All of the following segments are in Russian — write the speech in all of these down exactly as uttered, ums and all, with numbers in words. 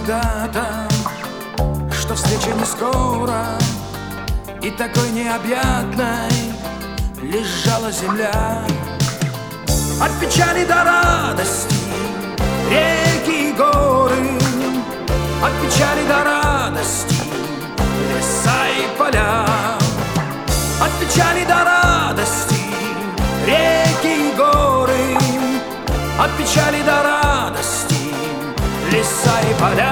когда-то, что встреча не скоро, и такой необъятной лежала земля. От печали до радости реки и горы, от печали до радости леса и поля, от печали до радости реки и горы, от печали до радости леса и поля.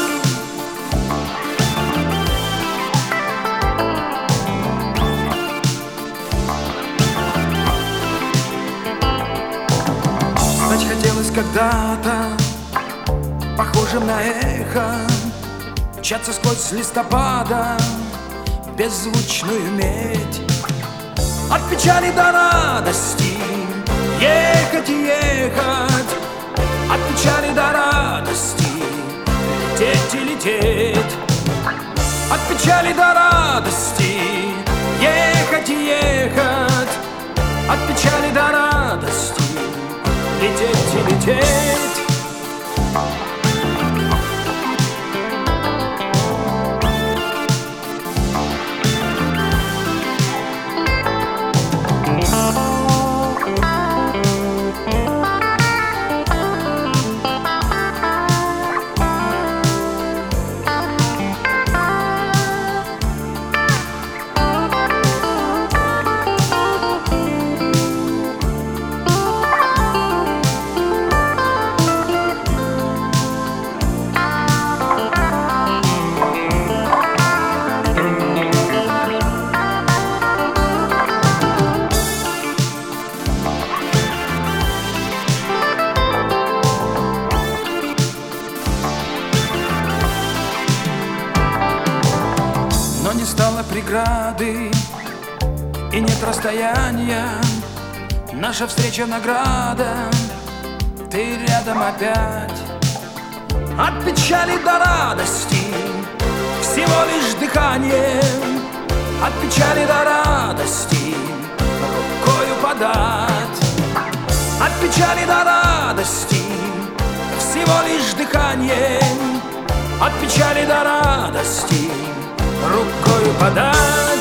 Стать хотелось когда-то похожим на эхо, мчаться сквозь листопада беззвучную медь. От печали до радости ехать и ехать, от печали до радости лететь и лететь, от печали до радости ехать и ехать, от печали до радости лететь и лететь. Но не стало преграды и нет расстояния, наша встреча награда, ты рядом опять. От печали до радости всего лишь дыхание, от печали до радости рукою подать, от печали до радости всего лишь дыхание, от печали до радости рукою подать.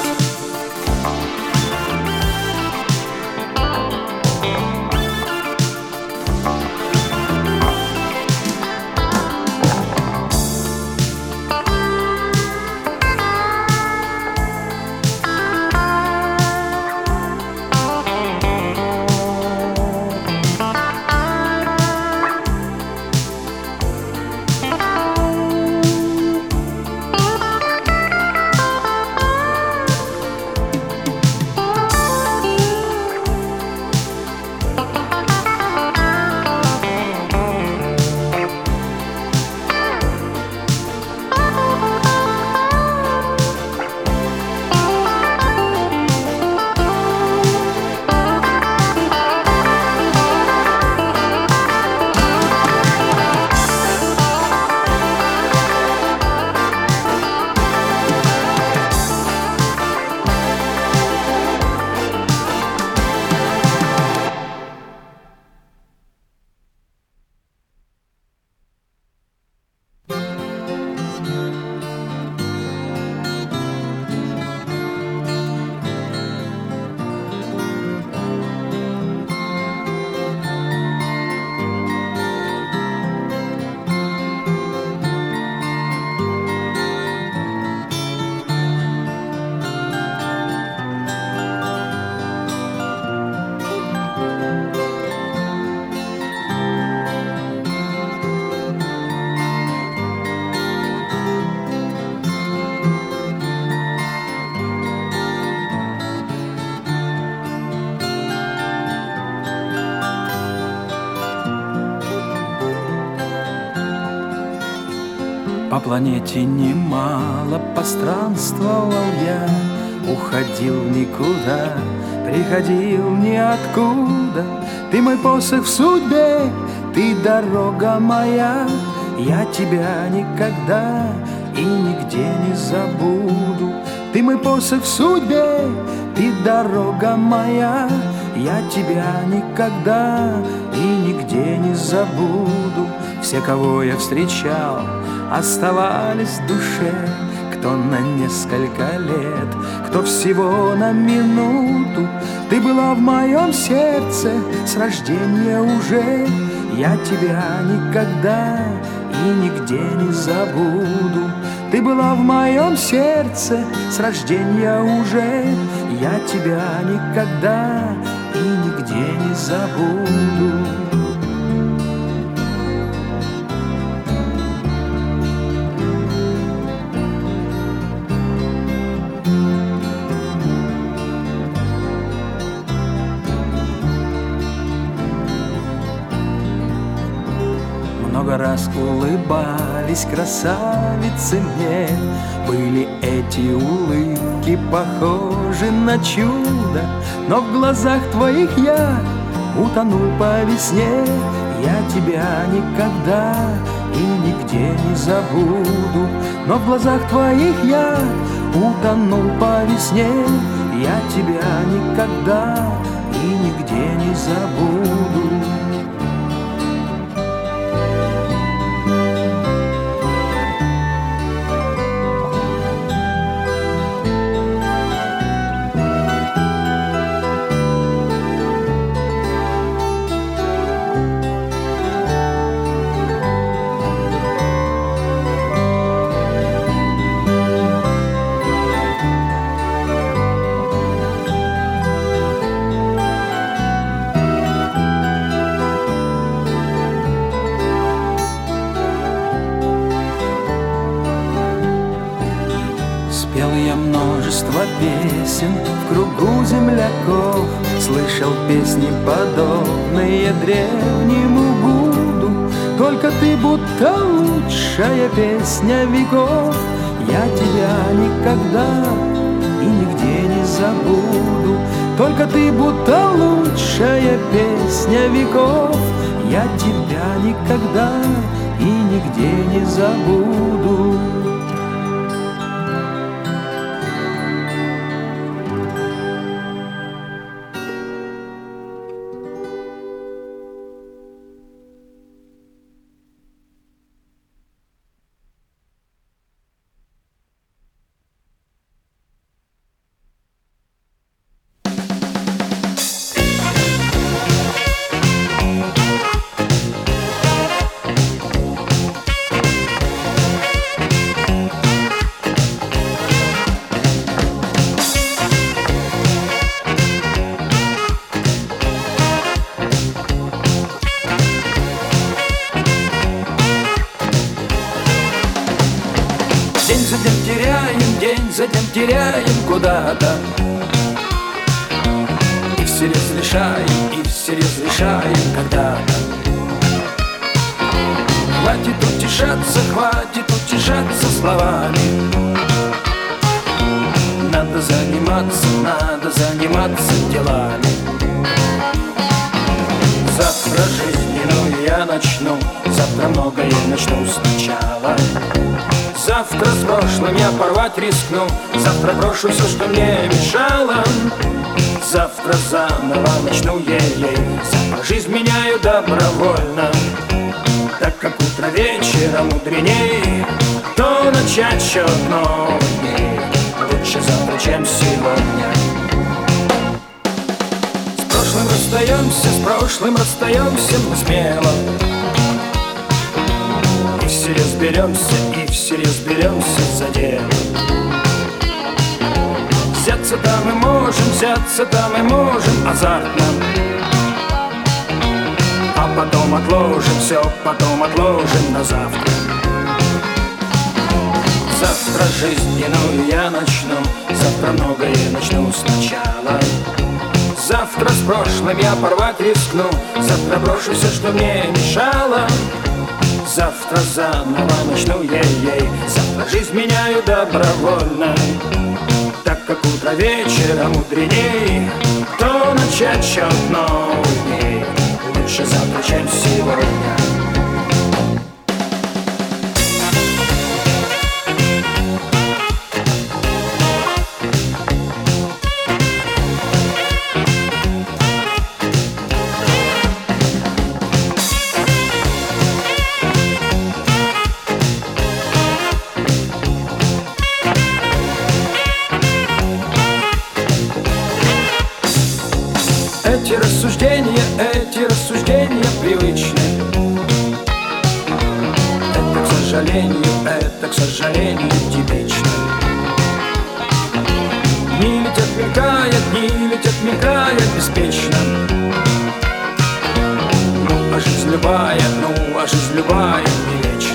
По планете немало постранствовал я, уходил никуда, приходил ниоткуда. Ты мой посох в судьбе, ты дорога моя, я тебя никогда и нигде не забуду. Ты мой посох в судьбе, ты дорога моя, я тебя никогда и нигде не забуду. Все, кого я встречал, оставались в душе. Кто на несколько лет, кто всего на минуту. Ты была в моем сердце с рождения уже. Я тебя никогда и нигде не забуду. Ты была в моем сердце с рождения уже. Я тебя никогда и нигде не забуду. Много раз улыбались красавицы мне. Были эти улыбки похожи на чудо, но в глазах твоих я утонул по весне. Я тебя никогда и нигде не забуду, но в глазах твоих я утонул по весне. Я тебя никогда и нигде не забуду. Спел я множество песен в кругу земляков, слышал песни, подобные древнему гуду. Только ты будто лучшая песня веков. Я тебя никогда и нигде не забуду. Только ты будто лучшая песня веков. Я тебя никогда и нигде не забуду. День за днем теряем, день за днем теряем куда-то. И всерьез решаем, и всерьез решаем когда-то. Хватит утешаться, хватит утешаться словами. Надо заниматься, надо заниматься делами. Завтра жизненную я начну, завтра многое начну сначала. Завтра с прошлым я порвать рискну, завтра брошу все, что мне мешало. Завтра заново начну ей-ей, завтра жизнь меняю добровольно. Так как утро вечера мудреней, то начать счет новых дней лучше завтра, чем сегодня. С прошлым расстаемся, с прошлым расстаемся мы смело. И всерьез беремся, и всерьез беремся за дело. Взяться-то мы можем, взяться-то мы можем азартно. А потом отложим все, потом отложим на завтра. Завтра жизненную я начну, завтра многое начну сначала. Завтра с прошлым я порвать рискну, завтра брошу все, что мне мешало. Завтра заново начну ей-ей, завтра жизнь меняю добровольно. Так как утро вечера мудреней, то начать счет новых дней лучше завтра, чем сегодня. сожалению, это, к сожалению, типично. Дни летят, мелькая, дни летят, мелькая беспечно. Ну, а жизнь любая, ну, а жизнь любая не вечна.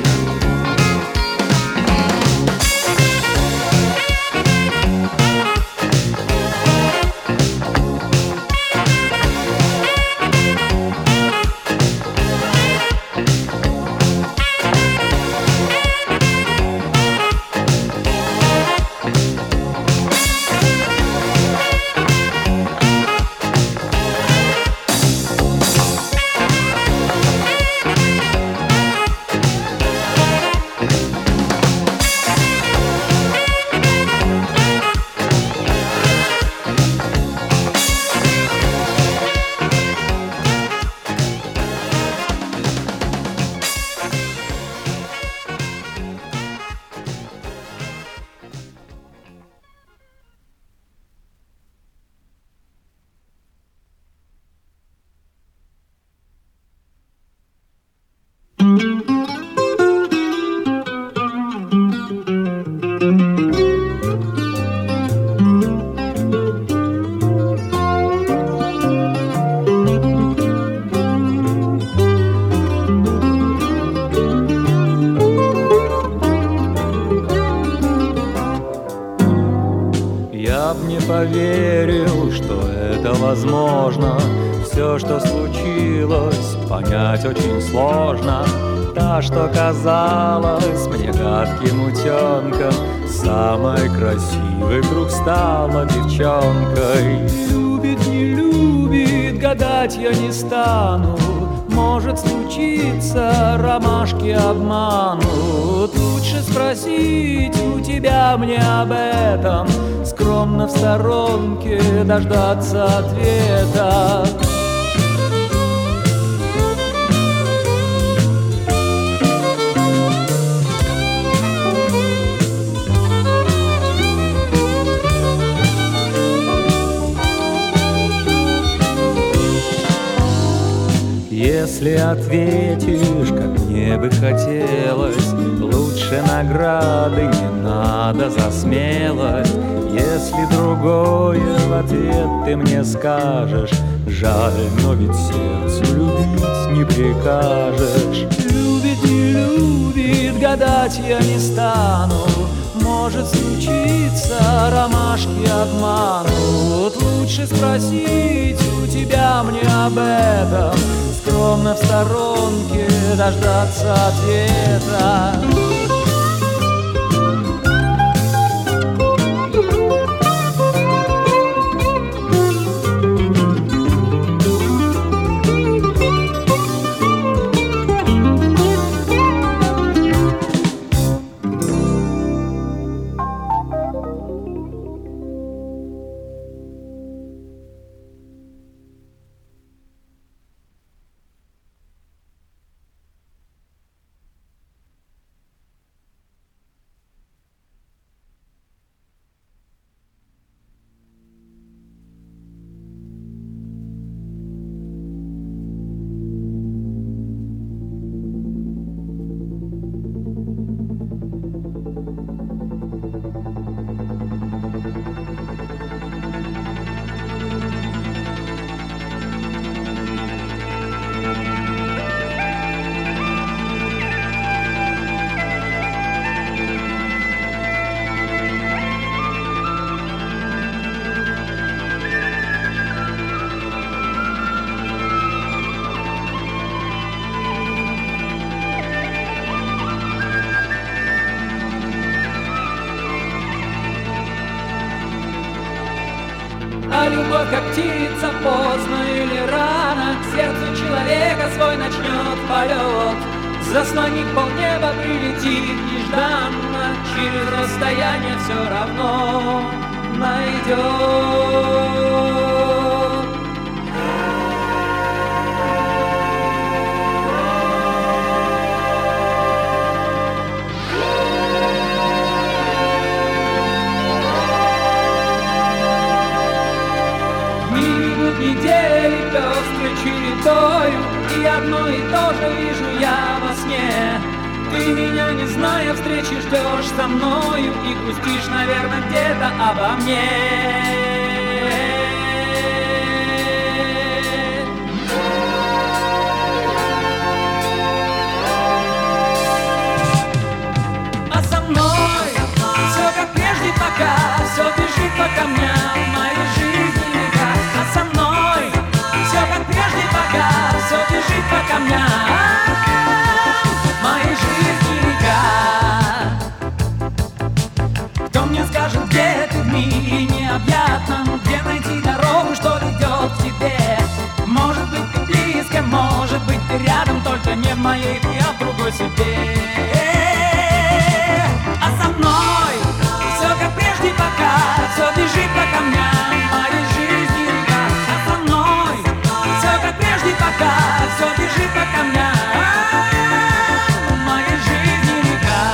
Я б не поверил, что это возможно. Все, что случилось, понять очень сложно. Та, что казалась мне гадким утенком, самой красивой вдруг стала девчонкой. Любит, не любит, гадать я не стану. Может случиться, ромашки обманут. Лучше спросить у тебя мне об этом, скромно в сторонке дождаться ответа. Если ответишь, как мне бы хотелось, лучше награды не надо за смелость. Если другое в ответ ты мне скажешь, жаль, но ведь сердцу любить не прикажешь. Любит, не любит, гадать я не стану. Может случиться, ромашки обманут. Лучше спросить у тебя мне об этом, скромно в сторонке дождаться ответа. А любовь, как птица, поздно или рано, к сердцу человека свой начнет полет. Заслонит полнеба, прилетит нежданно, через расстояние все равно найдет. Недели пестрой чередою, и одно и то же вижу я во сне. Ты меня, не зная встречи, ждешь со мною и грустишь, наверное, где-то обо мне. А со мной все как прежде, пока все бежит по камням моей жизни века. А со мной все как прежде, пока все бежит по камням моей жизни река. Кто мне скажет, где ты в мире необъятном, где найти дорогу, что ведет к тебе? Может быть, ты близко, может быть, ты рядом, только не в моей, ты а в другой судьбе. А со мной все как прежде, пока все бежит по камням моей жизни река. А со мной все как прежде, пока все бежит по камням моей жизни река.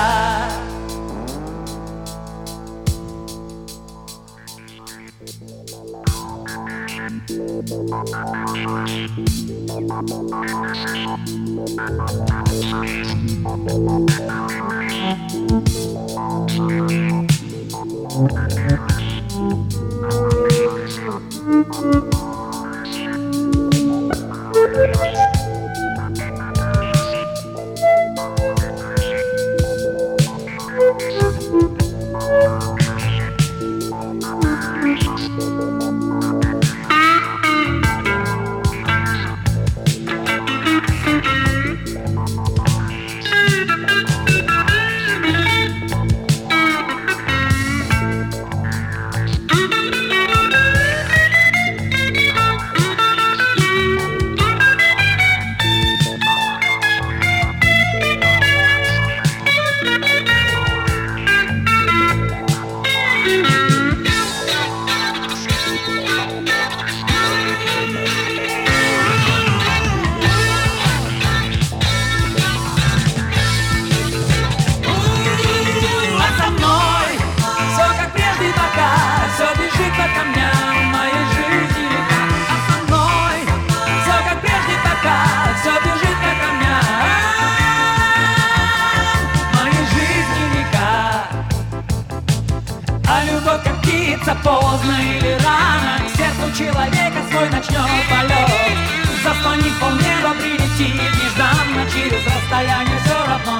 Поздно или рано к сердцу человека свой начнет полет. Заслонив полнеба, прилетит нежданно, через расстояние все равно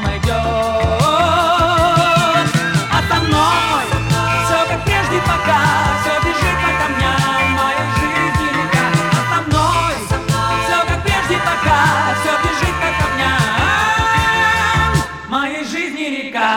найдет. А со мной все как прежде, пока все бежит по камням моей жизни река. А со мной все как прежде, пока все бежит по камням моей жизни река.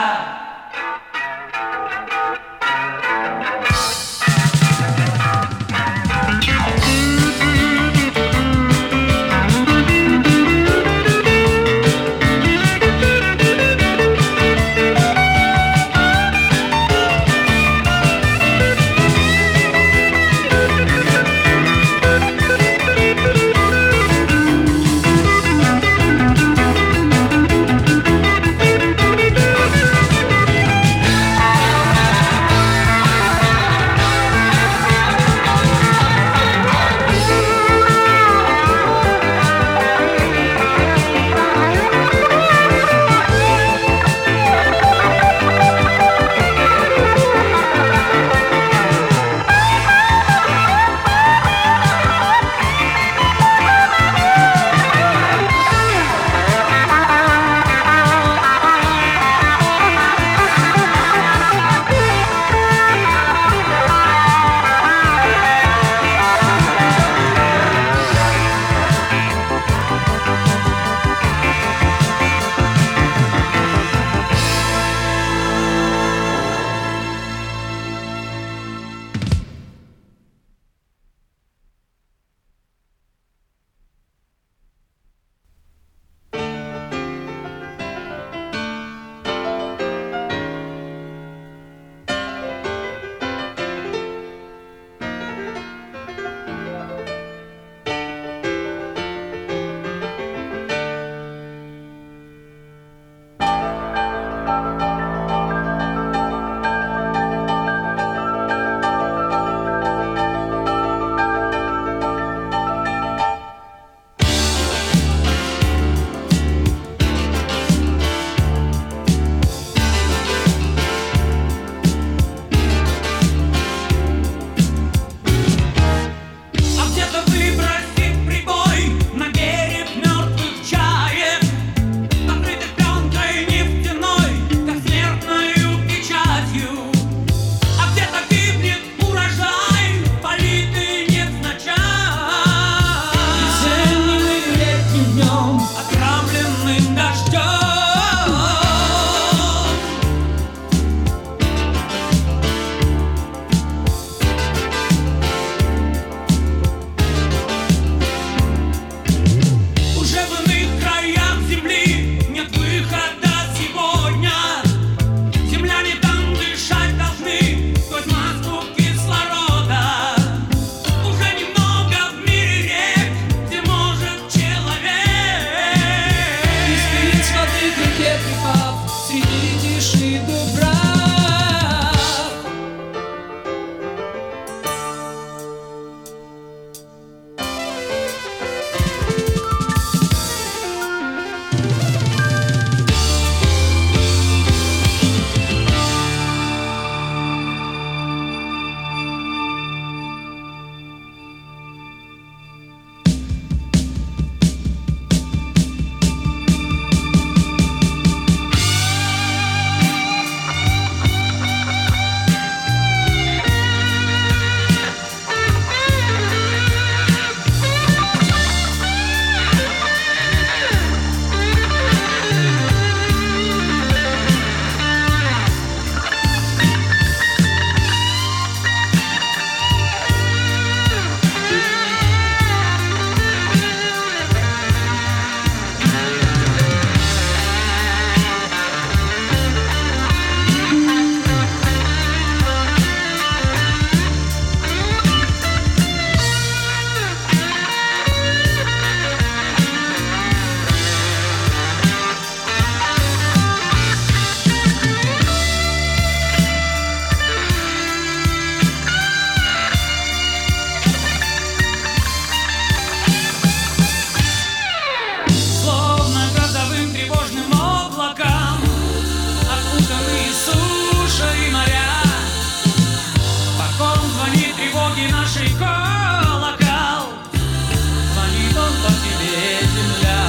нашей колокол, звонит он по тебе, земля,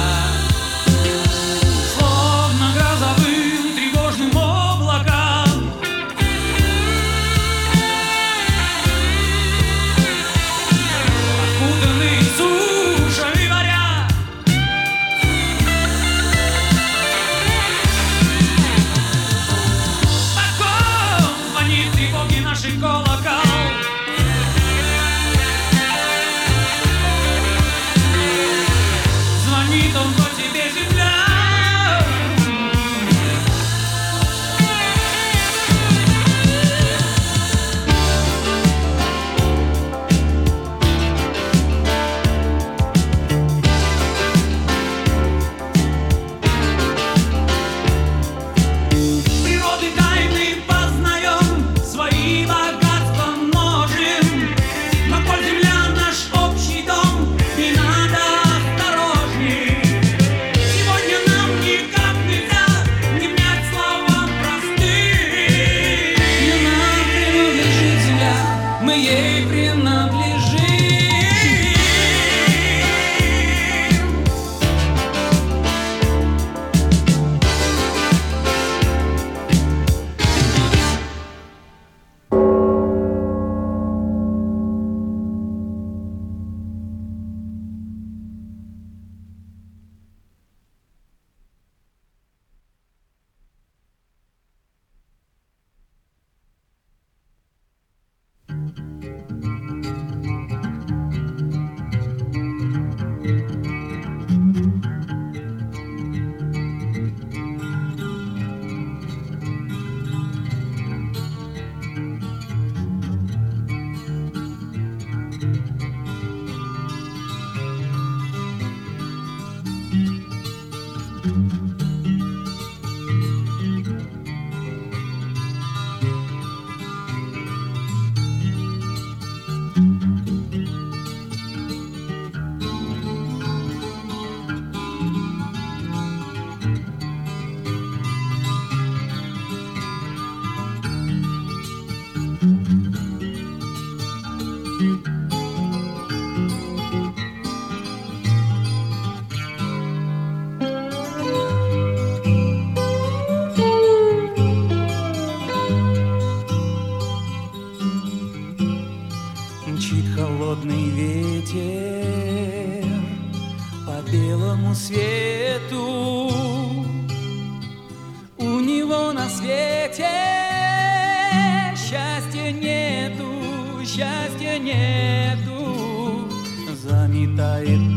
словно грозовым тревожным облаком. Окутанный сушами моря, таком звонит тревоги нашей колокол. Звонит он по тебе, земля. Природы тайны познаем, свои богатства множим, но коль земля наш общий дом, и надо осторожней. Сегодня нам никак нельзя не внять словам простым. Не нам принадлежит земля, мы ей принадлежим. Мчит холодный ветер по белому свету. У него на свете счастья нету, счастья нету. Заметает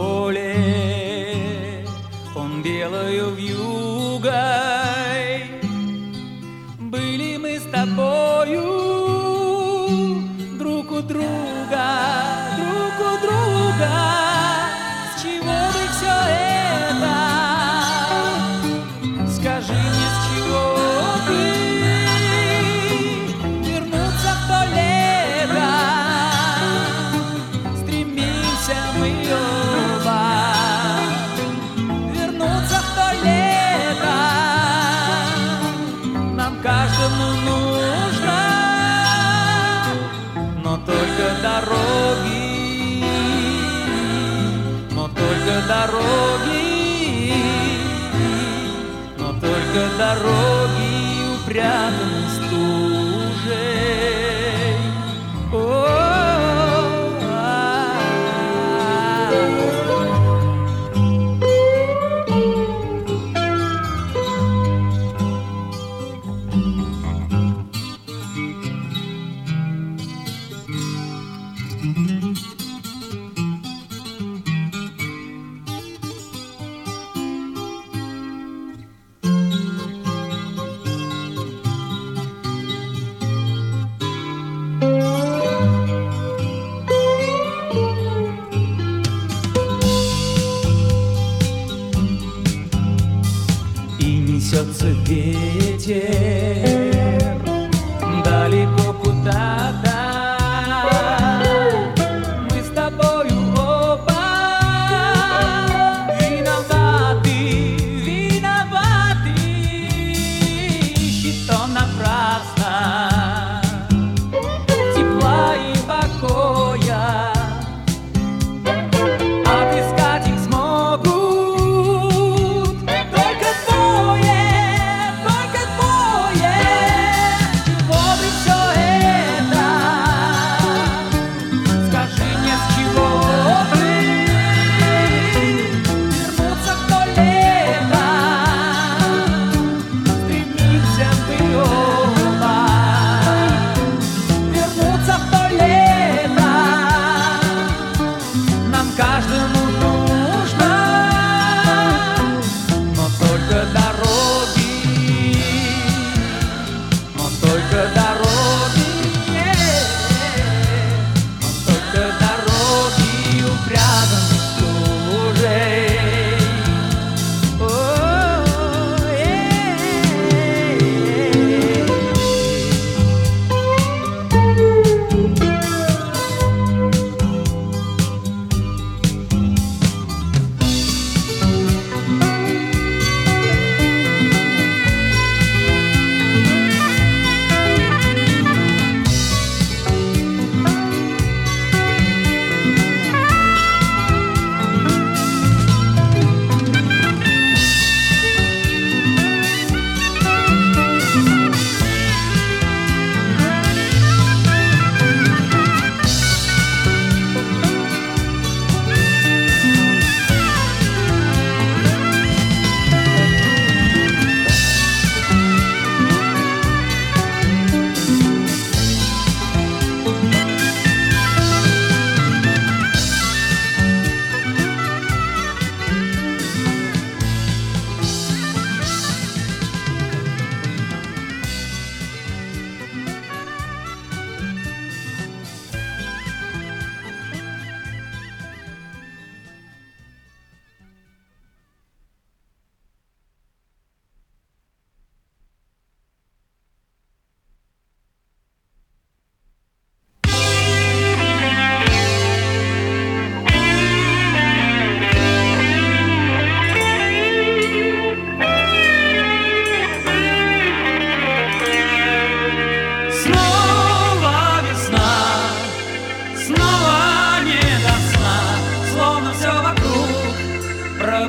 поле он белою вьюгой. Были мы с тобою друг у друга, друг у друга. С чего бы все это? Скажи мне, с чего бы вернуться в то лето? Стремимся мы оба вернуться в то лето. Нам каждому нужно, но только дороги, но только дороги, но только дороги упрятаны стужей. Несется ветер далеко куда-то. Мы с тобою оба виноваты, виноваты. Ищет он напрасно тепла и покоя.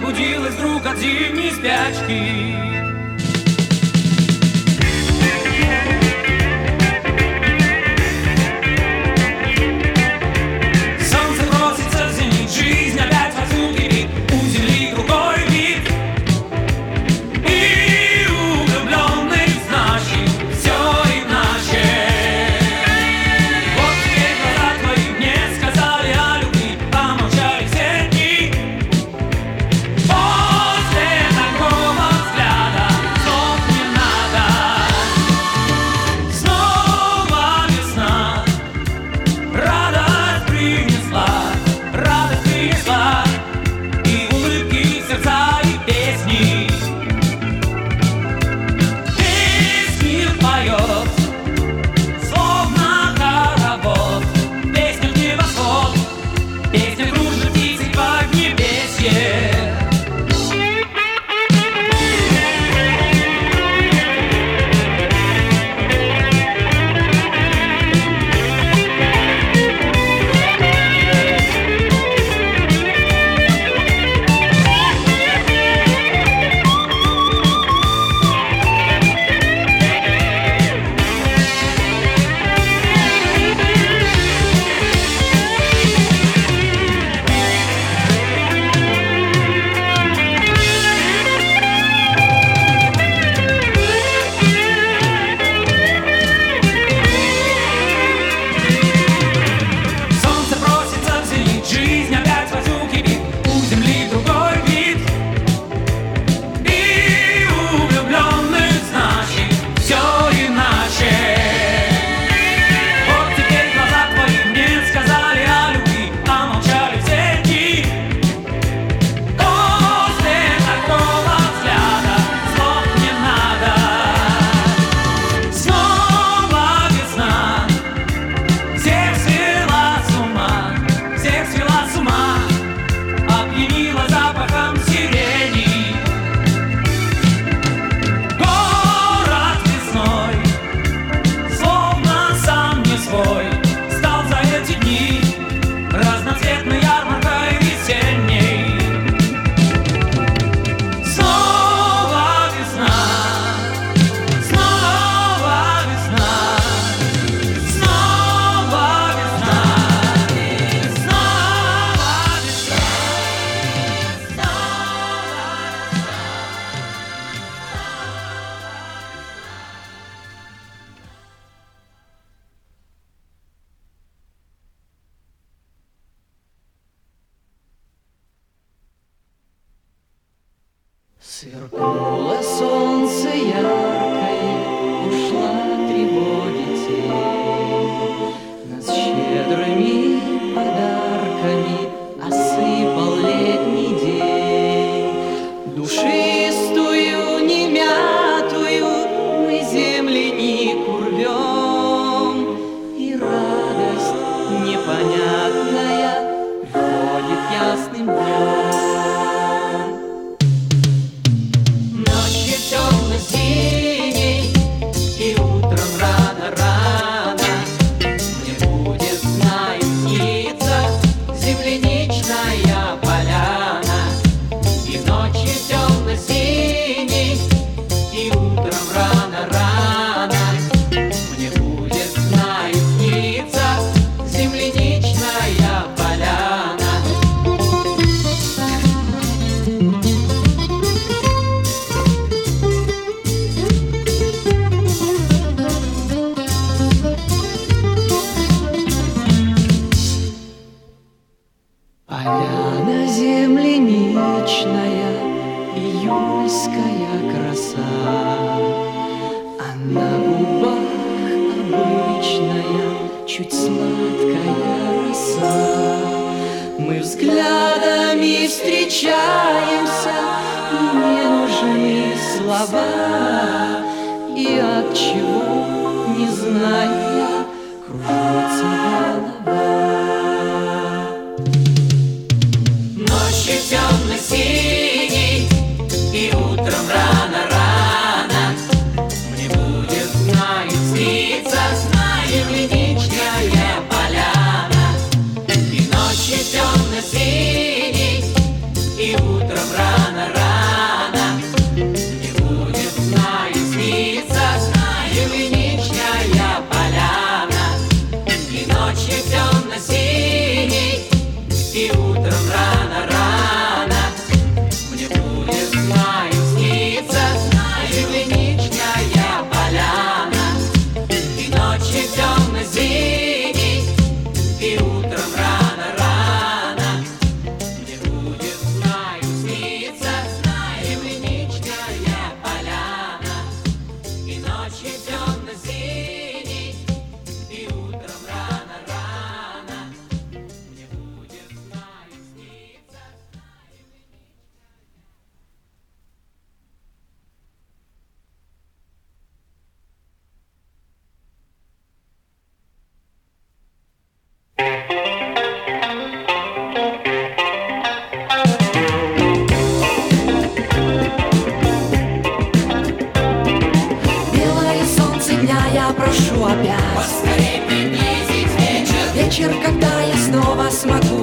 пробудилась вдруг от зимней спячки. Сверкнуло солнце яркое, ушла тревоги тень. Нас щедрыми подарками осыпал летний день. Душистую, немятую мы землянику рвем, и радость непонятная приходит ясным днем. Темно-синий, и утром рано-рано мне будет, знаю, сниться земляничная поляна. И ночью темно-синий, и утром рано-рано мне будет, знаю, сниться земляничная поляна. Поляна земляничная, июльская краса, а на губах обычная, чуть сладкая роса. Мы взглядами встречаемся, и не нужны слова, и от чего, не зная, кружится голова. Ночью темно-синий, и утром рано-рано мне будет, знаю, сниться, знаю, земляничная поляна. И ночью темно-синий, и утром рано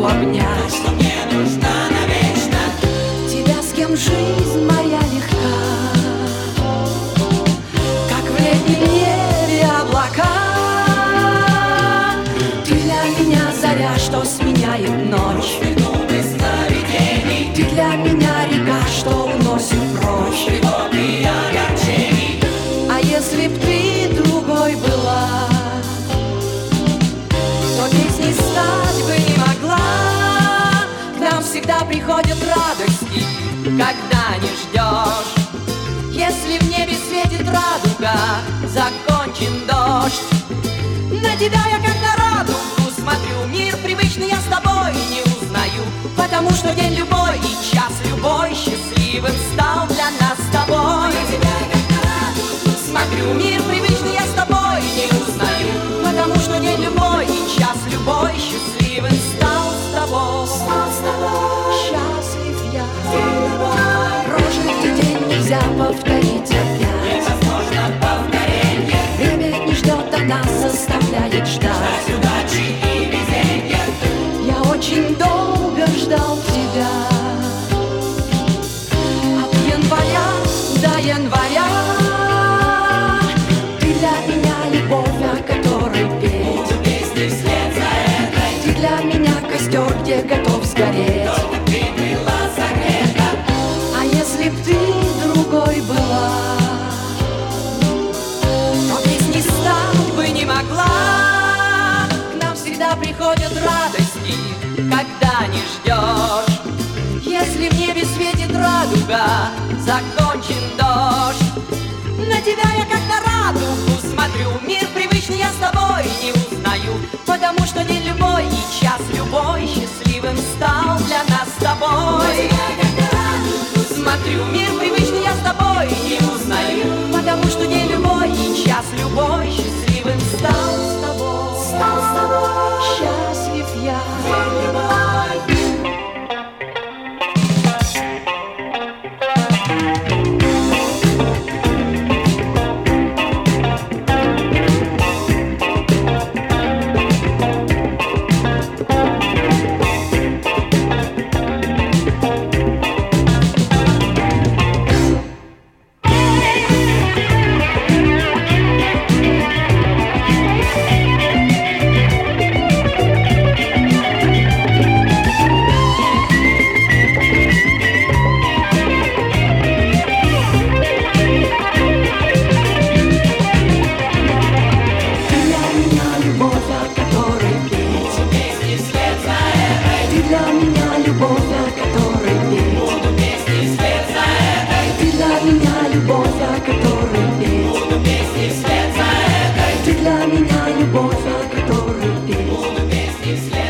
обнять, что мне нужна навечно. тебя, с кем жизнь моя легка, как в летнем небе облака. Ты для меня заря, что сменяет ночь, Губы сновидений, ты для меня река, что уносит прочь. тревог и огорчений. А если б ты другой была, то песней стать бы не могла. К нам всегда приходят радости, когда не ждешь. Если в небе светит радуга, закончен дождь. На тебя я как на радугу смотрю, мир привычный я с тобой не узнаю, потому что день любой и час любой счастливым стал для нас с тобой. На тебя как на радугу Смотрю, мир привычный я с тобой не узнаю, потому что день любой и час любой счастливым стал с тобой. стал с тобой. Счастлив я, День любой, прожитый день нельзя повторить опять. невозможно повторение. Время не ждет, а нас заставляет ждать. Ждать удачи и везенья. Я очень долго ждал тебя, от января до января. Ты для меня любовь, о которой петь. Буду песни вслед за этой. Ты для меня костер, где готов сгореть. Только ты была согрета. А если б ты другой была, то песни стать бы не могла. К нам всегда приходят радости, когда не ждешь. Если в небе светит радуга, закончен дождь. На тебя я как на радугу смотрю, мир привычный я с тобой не узнаю, потому что день любой и час любой счастливым стал для нас с тобой. Смотрю, мир привычный я с тобой не узнаю, потому что день любой и час любой счастливым стал с тобой. Стал с тобой. Счастлив я. День любой. Ты для меня любовь, о которой петь. Буду песни вслед